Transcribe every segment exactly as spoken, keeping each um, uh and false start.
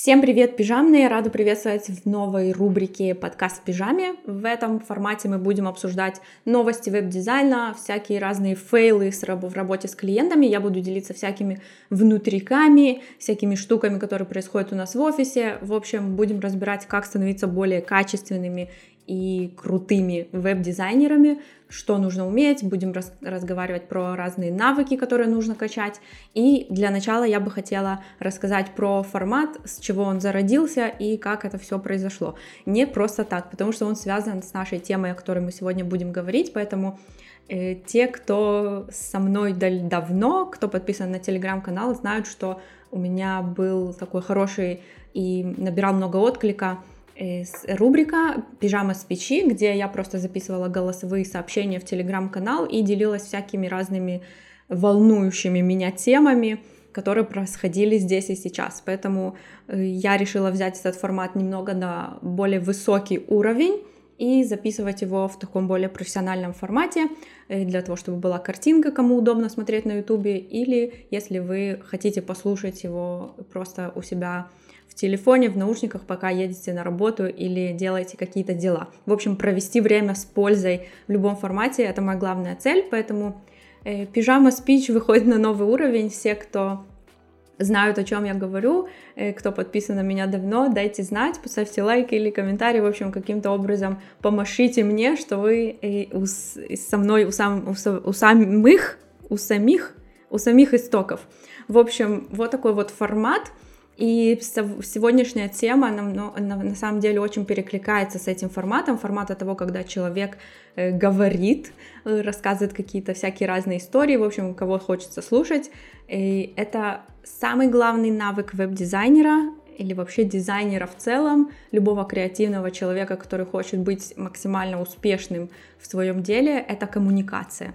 Всем привет, пижамные! Рада приветствовать в новой рубрике «Подкаст в пижаме». В этом формате мы будем обсуждать новости веб-дизайна, всякие разные фейлы в работе с клиентами. Я буду делиться всякими внутриками, всякими штуками, которые происходят у нас в офисе. В общем, будем разбирать, как становиться более качественными и крутыми веб-дизайнерами, что нужно уметь, будем раз- разговаривать про разные навыки, которые нужно качать. И для начала я бы хотела рассказать про формат, с чего он зародился и как это все произошло. Не просто так, потому что он связан с нашей темой, о которой мы сегодня будем говорить, поэтому э, те, кто со мной дав- давно, кто подписан на телеграм-канал, знают, что у меня был такой хороший и набирал много отклика рубрика «Пижама с печи», где я просто записывала голосовые сообщения в телеграм-канал и делилась всякими разными волнующими меня темами, которые происходили здесь и сейчас. Поэтому я решила взять этот формат немного на более высокий уровень и записывать его в таком более профессиональном формате, для того, чтобы была картинка, кому удобно смотреть на ютубе, или если вы хотите послушать его просто у себя в телефоне, в наушниках, пока едете на работу или делаете какие-то дела. В общем, провести время с пользой в любом формате — это моя главная цель, поэтому э, пижама спич выходит на новый уровень. Все, кто знают, о чем я говорю, э, кто подписан на меня давно, дайте знать, поставьте лайк или комментарий, в общем, каким-то образом помашите мне, что вы э, у, со мной у, сам, у, у самих, у самих, у самих истоков. В общем, вот такой вот формат. И сегодняшняя тема на, на, на самом деле очень перекликается с этим форматом, формата того, когда человек э, говорит, э, рассказывает какие-то всякие разные истории, в общем, кого хочется слушать. И это самый главный навык веб-дизайнера или вообще дизайнера в целом, любого креативного человека, который хочет быть максимально успешным в своем деле, это коммуникация.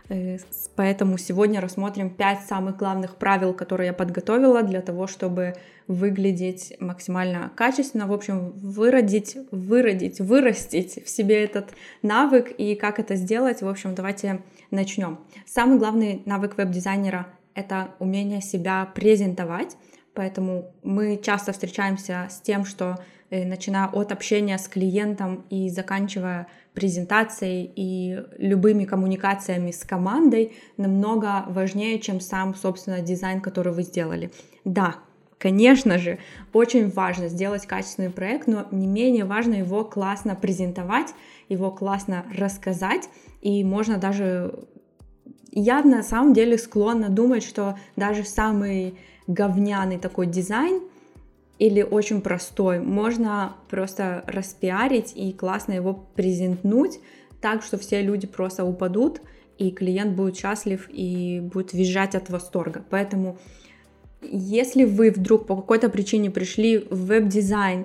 Поэтому сегодня рассмотрим пять самых главных правил, которые я подготовила для того, чтобы выглядеть максимально качественно, в общем, выродить, выродить, вырастить в себе этот навык и как это сделать. В общем, давайте начнем. Самый главный навык веб-дизайнера — это умение себя презентовать, поэтому мы часто встречаемся с тем, что начиная от общения с клиентом и заканчивая презентацией и любыми коммуникациями с командой, намного важнее, чем сам, собственно, дизайн, который вы сделали. Да, конечно же, очень важно сделать качественный проект, но не менее важно его классно презентовать, его классно рассказать, и можно даже... Я на самом деле склонна думать, что даже самый говняный такой дизайн или очень простой, можно просто распиарить и классно его презентнуть так, что все люди просто упадут, и клиент будет счастлив и будет визжать от восторга. Поэтому, если вы вдруг по какой-то причине пришли в веб-дизайн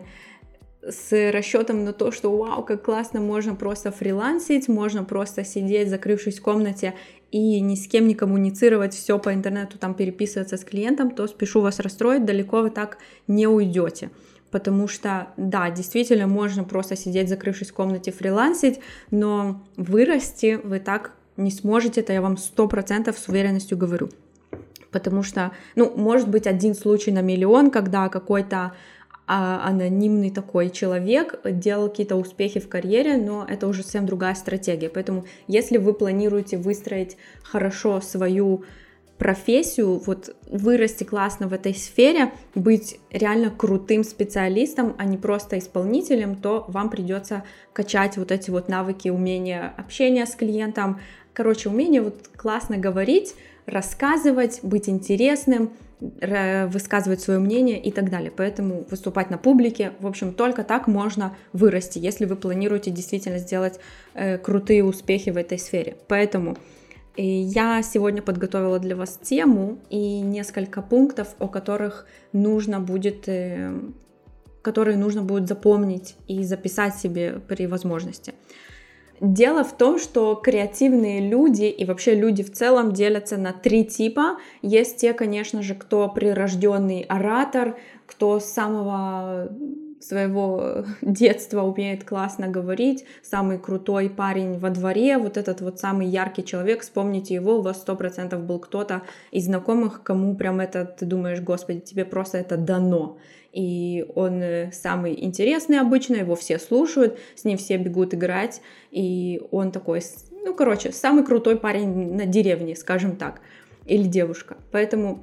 с расчетом на то, что вау, как классно, можно просто фрилансить, можно просто сидеть, закрывшись в комнате и ни с кем не коммуницировать, все по интернету, там переписываться с клиентом, то спешу вас расстроить, далеко вы так не уйдете. Потому что, да, действительно, можно просто сидеть, закрывшись в комнате, фрилансить, но вырасти вы так не сможете, это я вам сто процентов с уверенностью говорю. Потому что, ну, может быть один случай на миллион, когда какой-то а анонимный такой человек делал какие-то успехи в карьере, но это уже совсем другая стратегия. Поэтому если вы планируете выстроить хорошо свою профессию, вот вырасти классно в этой сфере, быть реально крутым специалистом, а не просто исполнителем, то вам придется качать вот эти вот навыки, умения общения с клиентом. Короче, умение вот классно говорить, рассказывать, быть интересным, высказывать свое мнение и так далее. Поэтому выступать на публике, в общем, только так можно вырасти, если вы планируете действительно сделать э, крутые успехи в этой сфере. Поэтому э, я сегодня подготовила для вас тему и несколько пунктов, о которых нужно будет, э, которые нужно будет запомнить и записать себе при возможности. Дело в том, что креативные люди и вообще люди в целом делятся на три типа. Есть те, конечно же, кто прирожденный оратор, кто с самого, своего детства умеет классно говорить, самый крутой парень во дворе, вот этот вот самый яркий человек, вспомните его, у вас сто процентов был кто-то из знакомых, кому прям это, ты думаешь, господи, тебе просто это дано. И он самый интересный обычно, его все слушают, с ним все бегут играть, и он такой, ну, короче, самый крутой парень на деревне, скажем так, или девушка. Поэтому,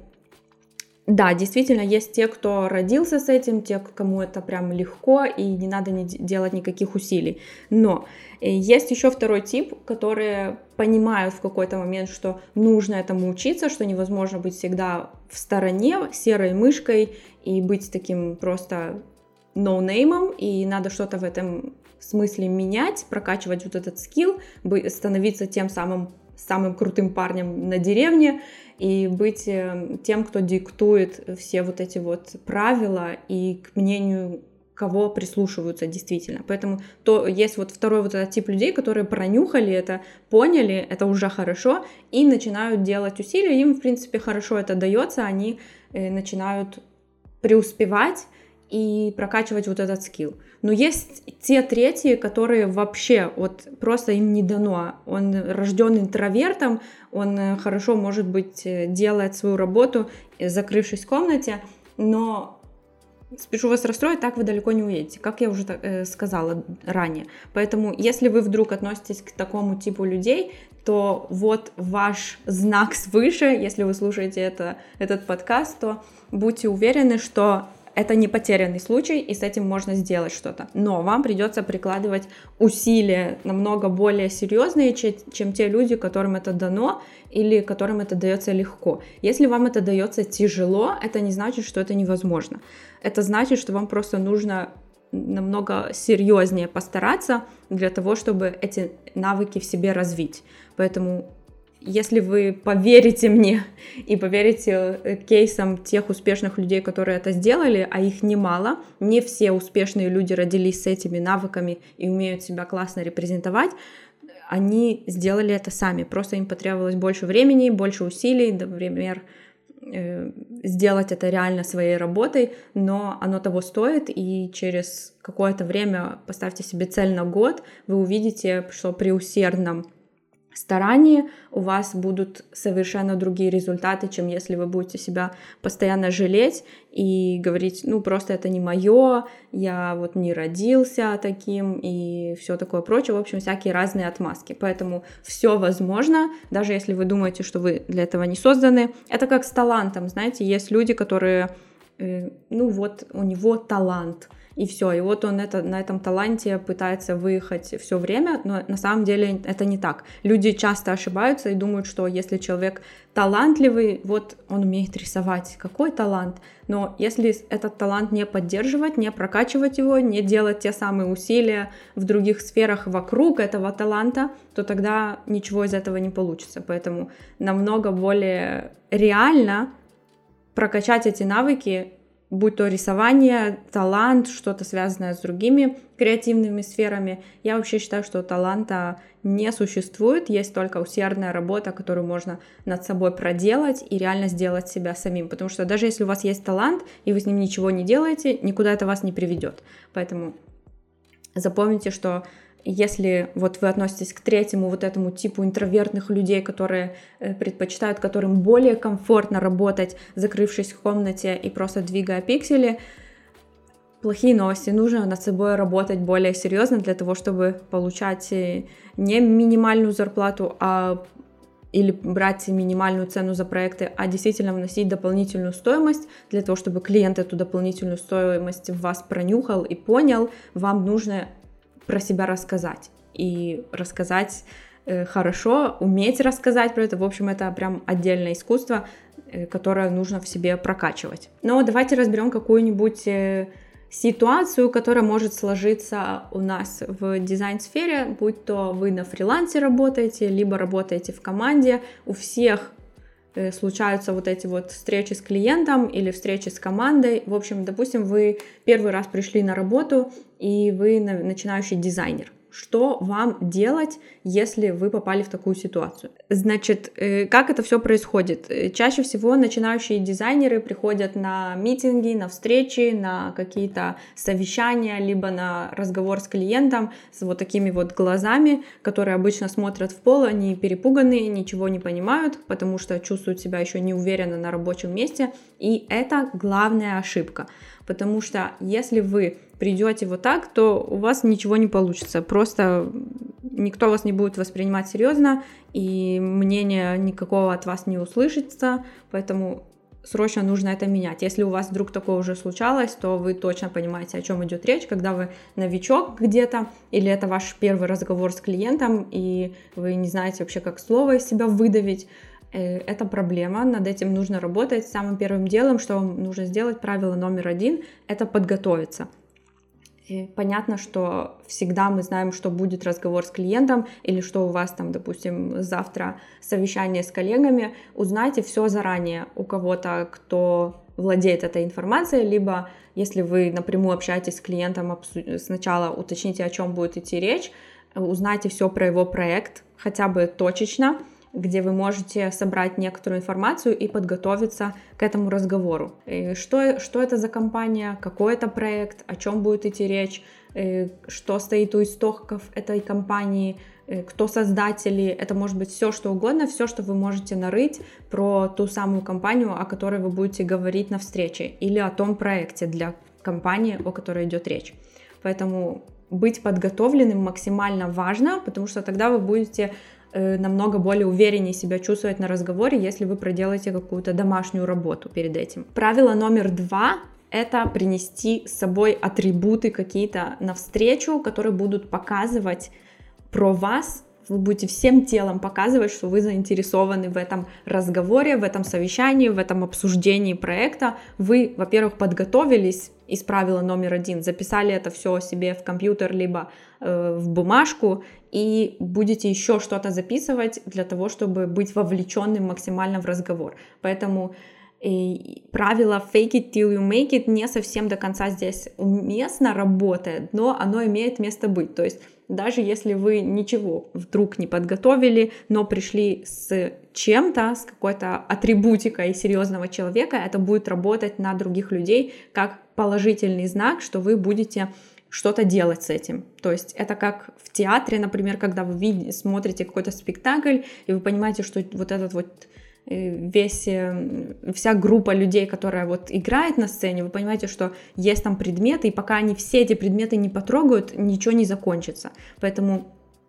да, действительно, есть те, кто родился с этим, те, кому это прям легко, и не надо не делать никаких усилий. Но есть еще второй тип, которые понимают в какой-то момент, что нужно этому учиться, что невозможно быть всегда в стороне, серой мышкой, и быть таким просто ноунеймом, и надо что-то в этом смысле менять, прокачивать вот этот скилл, становиться тем самым самым крутым парнем на деревне и быть тем, кто диктует все вот эти вот правила и к мнению кого прислушиваются действительно. Поэтому то есть вот второй вот этот тип людей, которые пронюхали это, поняли, это уже хорошо, и начинают делать усилия, им, в принципе, хорошо это дается, они начинают преуспевать и прокачивать вот этот скилл. Но есть те третьи, которые вообще вот просто им не дано. Он рожден интровертом, он хорошо, может быть, делает свою работу, закрывшись в комнате, но спешу вас расстроить, так вы далеко не уедете, как я уже э, сказала ранее. Поэтому, если вы вдруг относитесь к такому типу людей, то вот ваш знак свыше, если вы слушаете это, этот подкаст, то будьте уверены, что это не потерянный случай, и с этим можно сделать что-то. Но вам придется прикладывать усилия намного более серьезные, чем те люди, которым это дано или которым это дается легко. Если вам это дается тяжело, это не значит, что это невозможно. Это значит, что вам просто нужно намного серьезнее постараться для того, чтобы эти навыки в себе развить. Поэтому если вы поверите мне и поверите кейсам тех успешных людей, которые это сделали, а их немало, не все успешные люди родились с этими навыками и умеют себя классно репрезентовать, они сделали это сами, просто им потребовалось больше времени, больше усилий, например, сделать это реально своей работой, но оно того стоит, и через какое-то время, поставьте себе цель на год, вы увидите, что при усердном старании у вас будут совершенно другие результаты, чем если вы будете себя постоянно жалеть и говорить, ну просто это не мое, я вот не родился таким и все такое прочее, в общем, всякие разные отмазки. Поэтому все возможно, даже если вы думаете, что вы для этого не созданы. Это как с талантом, знаете, есть люди, которые, э, ну вот у него талант, и все, и вот он это, на этом таланте пытается выехать все время, но на самом деле это не так. Люди часто ошибаются и думают, что если человек талантливый, вот он умеет рисовать, какой талант. Но если этот талант не поддерживать, не прокачивать его, не делать те самые усилия в других сферах вокруг этого таланта, то тогда ничего из этого не получится. Поэтому намного более реально прокачать эти навыки, будь то рисование, талант, что-то связанное с другими креативными сферами. Я вообще считаю, что таланта не существует, есть только усердная работа, которую можно над собой проделать и реально сделать себя самим. Потому что даже если у вас есть талант, и вы с ним ничего не делаете, никуда это вас не приведет. Поэтому запомните, что если вот вы относитесь к третьему вот этому типу интровертных людей, которые предпочитают, которым более комфортно работать, закрывшись в комнате и просто двигая пиксели, плохие новости, нужно над собой работать более серьезно для того, чтобы получать не минимальную зарплату, а или брать минимальную цену за проекты, а действительно вносить дополнительную стоимость. Для того, чтобы клиент эту дополнительную стоимость в вас пронюхал и понял, вам нужно про себя рассказать. И рассказать э, хорошо, уметь рассказать про это. В общем, это прям отдельное искусство, э, которое нужно в себе прокачивать. Но давайте разберем какую-нибудь э, ситуацию, которая может сложиться у нас в дизайн-сфере, будь то вы на фрилансе работаете, либо работаете в команде. У всех э, случаются вот эти вот встречи с клиентом или встречи с командой. В общем, допустим, вы первый раз пришли на работу, и вы начинающий дизайнер. что вам делать, если вы попали в такую ситуацию. Значит, как это все происходит? Чаще всего начинающие дизайнеры приходят на митинги, на встречи, на какие-то совещания, либо на разговор с клиентом с вот такими вот глазами, которые обычно смотрят в пол, они перепуганные, ничего не понимают, потому что чувствуют себя еще неуверенно на рабочем месте, и это главная ошибка. Потому что если вы придете вот так, то у вас ничего не получится. Просто никто вас не будет воспринимать серьезно, и мнение никакого от вас не услышится, поэтому срочно нужно это менять. Если у вас вдруг такое уже случалось, то вы точно понимаете, о чем идет речь, когда вы новичок где-то, или это ваш первый разговор с клиентом, и вы не знаете вообще, как слово из себя выдавить. Это проблема, над этим нужно работать. Самым первым делом, что вам нужно сделать, правило номер один, это подготовиться. И понятно, что всегда мы знаем, что будет разговор с клиентом или что у вас там, допустим, завтра совещание с коллегами. Узнайте все заранее у кого-то, кто владеет этой информацией, либо если вы напрямую общаетесь с клиентом, сначала уточните, о чем будет идти речь, узнайте все про его проект, хотя бы точечно, где вы можете собрать некоторую информацию и подготовиться к этому разговору. И что, что это за компания, какой это проект, о чем будет идти речь, что стоит у истоков этой компании, кто создатели, это может быть все, что угодно, все, что вы можете нарыть про ту самую компанию, о которой вы будете говорить на встрече, или о том проекте для компании, о которой идет речь. Поэтому быть подготовленным максимально важно, потому что тогда вы будете намного более увереннее себя чувствовать на разговоре, если вы проделаете какую-то домашнюю работу перед этим. Правило номер два — это принести с собой атрибуты какие-то навстречу, которые будут показывать про вас. Вы будете всем телом показывать, что вы заинтересованы в этом разговоре, в этом совещании, в этом обсуждении проекта. Вы, во-первых, подготовились из правила номер один, записали это все себе в компьютер, либо э, в бумажку, и будете еще что-то записывать для того, чтобы быть вовлеченным максимально в разговор. Поэтому и правило fake it till you make it не совсем до конца здесь уместно работает, но оно имеет место быть. То есть даже если вы ничего вдруг не подготовили, но пришли с чем-то, с какой-то атрибутикой серьезного человека, это будет работать на других людей как положительный знак, что вы будете что-то делать с этим. То есть это как в театре, например, когда вы видите, смотрите какой-то спектакль, и вы понимаете, что вот этот вот весь, вся группа людей, которая вот играет на сцене, вы понимаете, что есть там предметы, и пока они все эти предметы не потрогают, ничего не закончится. Поэтому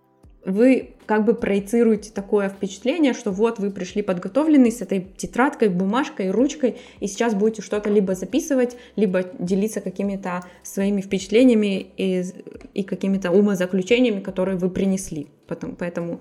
вы как бы проецируете такое впечатление, что вот вы пришли подготовленные с этой тетрадкой, бумажкой, ручкой, и сейчас будете что-то либо записывать, либо делиться какими-то своими впечатлениями и, и какими-то умозаключениями, которые вы принесли. Потом, поэтому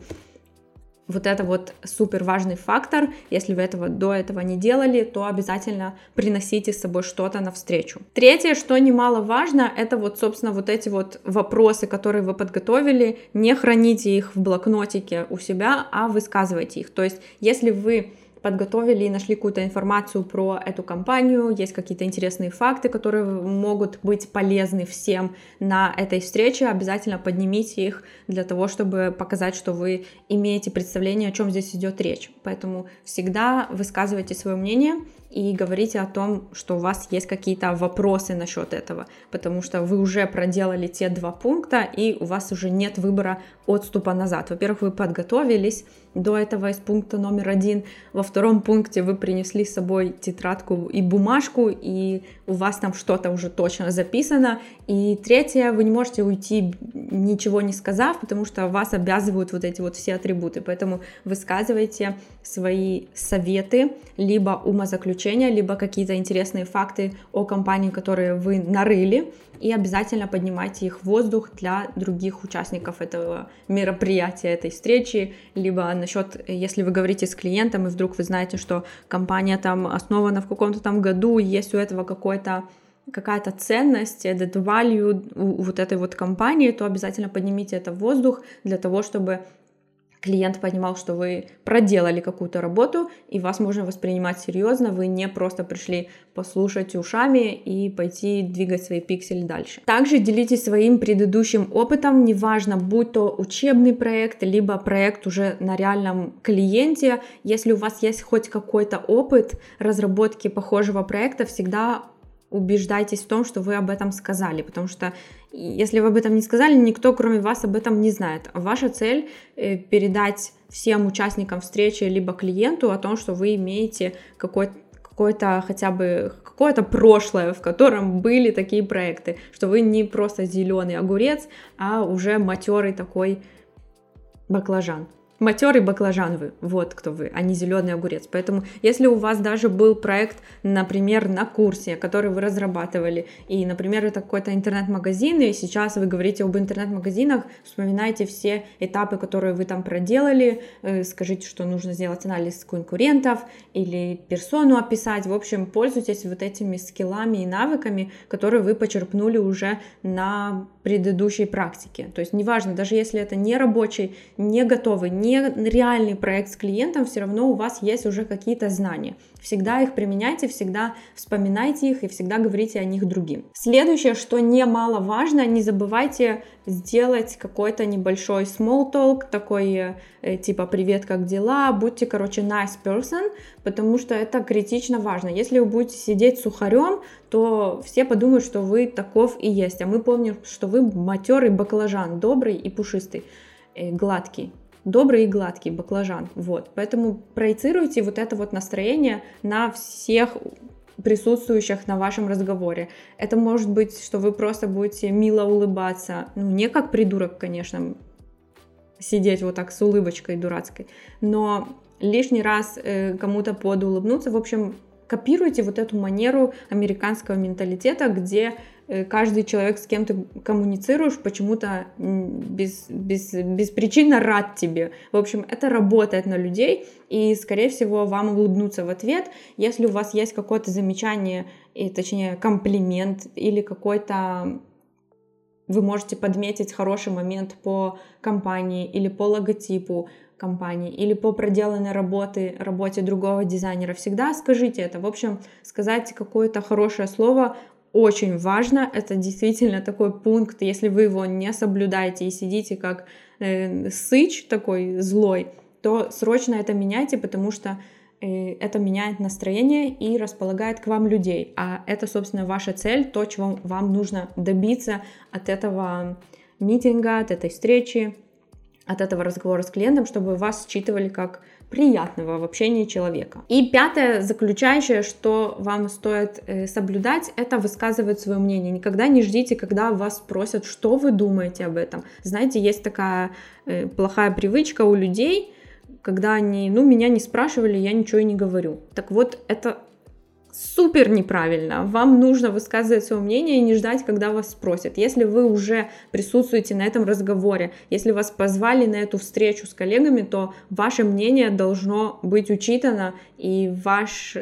вот это вот супер важный фактор. Если вы этого до этого не делали, то обязательно приносите с собой что-то навстречу. Третье, что немаловажно, это вот, собственно, вот эти вот вопросы, которые вы подготовили, не храните их в блокнотике у себя, а высказывайте их. То есть, если вы подготовили и нашли какую-то информацию про эту компанию, есть какие-то интересные факты, которые могут быть полезны всем на этой встрече, обязательно поднимите их для того, чтобы показать, что вы имеете представление, о чем здесь идет речь. Поэтому всегда высказывайте свое мнение и говорите о том, что у вас есть какие-то вопросы насчет этого, потому что вы уже проделали те два пункта, и у вас уже нет выбора отступа назад. Во-первых, вы подготовились до этого из пункта номер один, во втором пункте вы принесли с собой тетрадку и бумажку, и у вас там что-то уже точно записано, и третье, вы не можете уйти, ничего не сказав, потому что вас обязывают вот эти вот все атрибуты, поэтому высказывайте свои советы, либо умозаключения, либо какие-то интересные факты о компании, которые вы нарыли, и обязательно поднимайте их в воздух для других участников этого мероприятия, этой встречи, либо насчет, если вы говорите с клиентом, и вдруг вы знаете, что компания там основана в каком-то там году, есть у этого какой-то какая-то ценность, added value у вот этой вот компании, то обязательно поднимите это в воздух для того, чтобы клиент понимал, что вы проделали какую-то работу, и вас можно воспринимать серьезно, вы не просто пришли послушать ушами и пойти двигать свои пиксели дальше. Также делитесь своим предыдущим опытом, неважно, будь то учебный проект, либо проект уже на реальном клиенте. Если у вас есть хоть какой-то опыт разработки похожего проекта, всегда убеждайтесь в том, что вы об этом сказали, потому что если вы об этом не сказали, никто, кроме вас, об этом не знает. Ваша цель э, передать всем участникам встречи либо клиенту о том, что вы имеете какой-то какое-то хотя бы какое-то прошлое, в котором были такие проекты, что вы не просто зеленый огурец, а уже матерый такой баклажан. Матерый баклажан вы, вот кто вы, а не зеленый огурец. Поэтому, если у вас даже был проект, например, на курсе, который вы разрабатывали, и, например, это какой-то интернет-магазин, и сейчас вы говорите об интернет-магазинах, вспоминайте все этапы, которые вы там проделали, скажите, что нужно сделать анализ конкурентов или персону описать. В общем, пользуйтесь вот этими скиллами и навыками, которые вы почерпнули уже на предыдущей практике. То есть, неважно, даже если это не рабочий, не готовый, не реальный проект с клиентом, все равно у вас есть уже какие-то знания. Всегда их применяйте, всегда вспоминайте их и всегда говорите о них другим. Следующее, что немаловажно, не забывайте сделать какой-то небольшой small talk, такой э, типа «Привет, как дела?», будьте, короче, nice person, потому что это критично важно. Если вы будете сидеть сухарем, то все подумают, что вы таков и есть, а мы помним, что вы матерый баклажан, добрый и пушистый, э, гладкий. Добрый и гладкий баклажан, вот, поэтому проецируйте вот это вот настроение на всех присутствующих на вашем разговоре. Это может быть, что вы просто будете мило улыбаться, ну, не как придурок, конечно, сидеть вот так с улыбочкой дурацкой, но лишний раз э, кому-то подулыбнуться, в общем, копируйте вот эту манеру американского менталитета, где каждый человек, с кем ты коммуницируешь, почему-то без, без, беспричинно рад тебе. В общем, это работает на людей, и, скорее всего, вам улыбнутся в ответ. Если у вас есть какое-то замечание, и, точнее, комплимент, или какой-то... Вы можете подметить хороший момент по компании, или по логотипу компании, или по проделанной работе, работе другого дизайнера, всегда скажите это. В общем, сказать какое-то хорошее слово очень важно, это действительно такой пункт, если вы его не соблюдаете и сидите как э, сыч такой злой, то срочно это меняйте, потому что э, это меняет настроение и располагает к вам людей, а это, собственно, ваша цель, то, чего вам нужно добиться от этого митинга, от этой встречи, от этого разговора с клиентом, чтобы вас считывали как приятного в общении человека. И пятое, заключающее, что вам стоит э, соблюдать, это высказывать свое мнение. Никогда не ждите, когда вас спросят, что вы думаете об этом. Знаете, есть такая э, плохая привычка у людей, когда они, ну, меня не спрашивали, я ничего и не говорю. Так вот, это супер неправильно. Вам нужно высказывать свое мнение и не ждать, когда вас спросят. Если вы уже присутствуете на этом разговоре, если вас позвали на эту встречу с коллегами, то ваше мнение должно быть учитано, и ваш,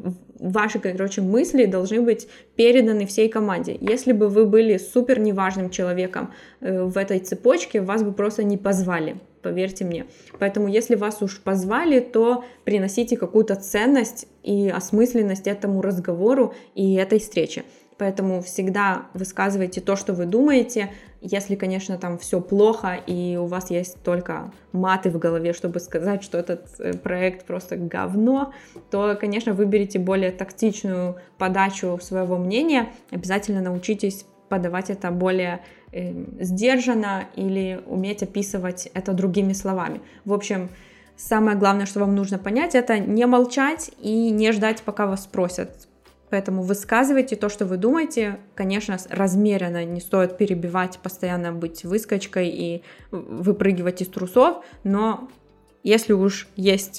ваши, короче, мысли должны быть переданы всей команде. Если бы вы были супер неважным человеком в этой цепочке, вас бы просто не позвали. Поверьте мне. Поэтому, если вас уж позвали, то приносите какую-то ценность и осмысленность этому разговору и этой встрече. Поэтому всегда высказывайте то, что вы думаете. Если, конечно, там все плохо и у вас есть только маты в голове, чтобы сказать, что этот проект просто говно, то, конечно, выберите более тактичную подачу своего мнения. Обязательно научитесь подавать это более э, сдержанно или уметь описывать это другими словами. В общем, самое главное, что вам нужно понять, это не молчать и не ждать, пока вас спросят. Поэтому высказывайте то, что вы думаете. Конечно, размеренно, не стоит перебивать, постоянно быть выскочкой и выпрыгивать из трусов, но если уж есть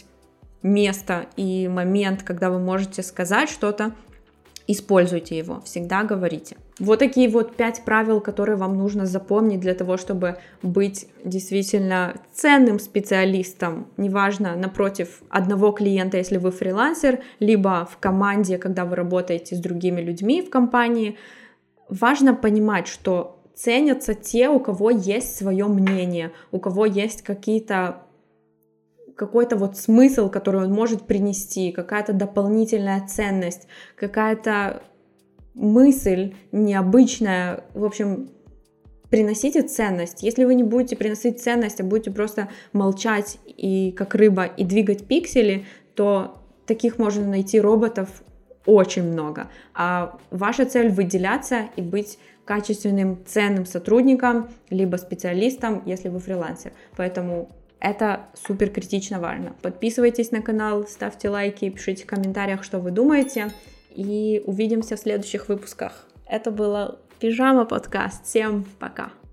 место и момент, когда вы можете сказать что-то, используйте его, всегда говорите. Вот такие вот пять правил, которые вам нужно запомнить для того, чтобы быть действительно ценным специалистом, неважно, напротив одного клиента, если вы фрилансер, либо в команде, когда вы работаете с другими людьми в компании. Важно понимать, что ценятся те, у кого есть свое мнение, у кого есть какие-то какой-то вот смысл, который он может принести, какая-то дополнительная ценность, какая-то мысль необычная. В общем, приносите ценность. Если вы не будете приносить ценность, а будете просто молчать и как рыба и двигать пиксели, то таких можно найти роботов очень много. А ваша цель выделяться и быть качественным, ценным сотрудником, либо специалистом, если вы фрилансер. Поэтому это супер критично важно. Подписывайтесь на канал, ставьте лайки, пишите в комментариях, что вы думаете. И увидимся в следующих выпусках. Это было Пижама подкаст. Всем пока!